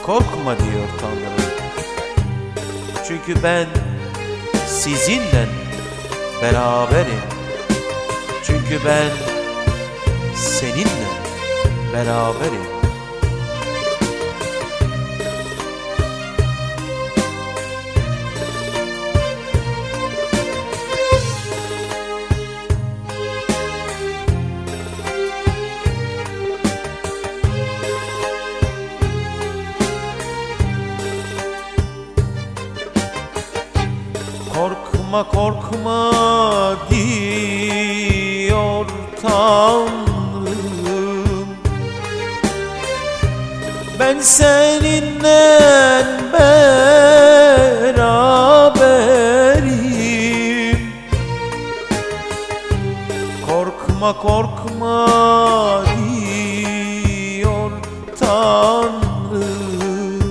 korkma diyor Tanrı. Çünkü ben sizinle beraberim. Çünkü ben seninle beraberim. Korkma korkma diyor Tanrım, ben seninle beraberim. Korkma korkma diyor Tanrım,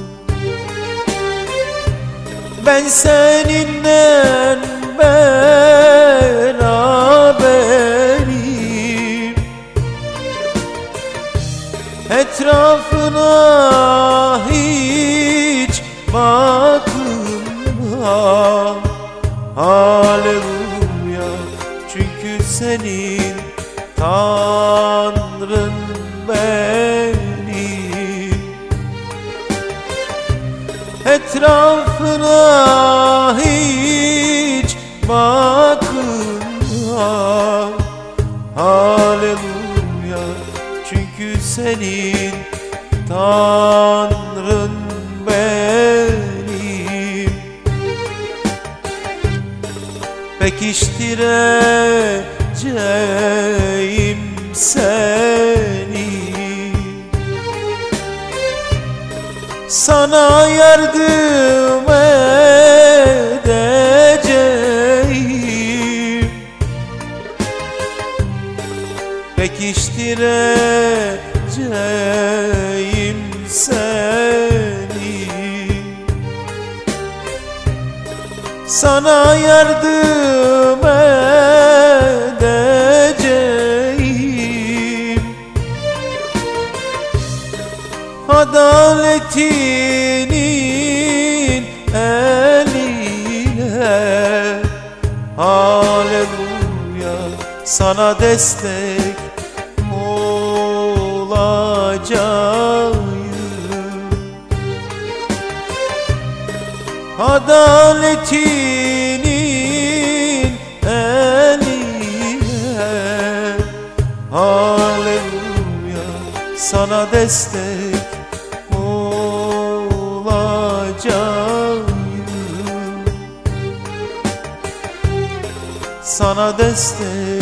ben seninle beraberim. Etrafına hiç bakma, haleluya. Çünkü senin Tanrın benim. Etrafına hiç bakma, haleluya. Çünkü senin Tanrın benim. Pekiştireceğim seni, sana yardım edeceğim. Pekiştireceğim seni, sana yardım edeceğim. Adaletinin eline, haleluya, sana destek olacağım. Adaletinin eline, haleluya, sana destek olacağım. Sana destek